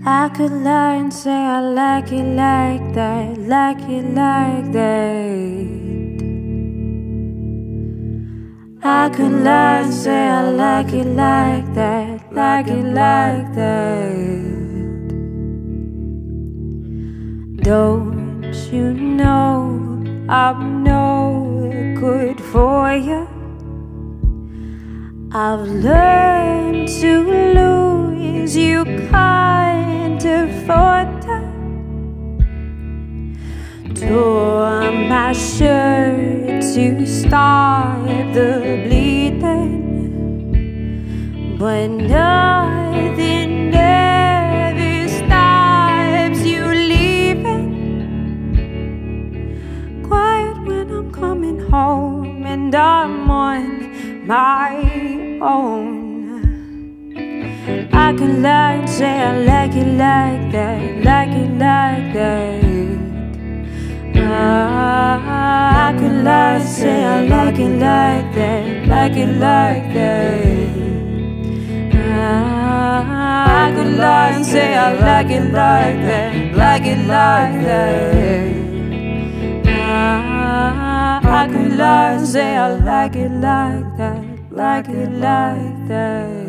I could lie and say I like it like that, like it like that. I could lie and say I like it like that, like it like that. Don't you know I'm no good for you? I've learned to lose, you can't afford that. Tore my shirt to stop the bleeding, but nothing ever stops you leaving. Quiet when I'm coming home and I'm on my own. I could lie and say I like it like that, like it like that. I could lie and say I like it like that, like it like that. I could lie and say I like it like that, like it like that. I could lie and say I like it like that, like it like that.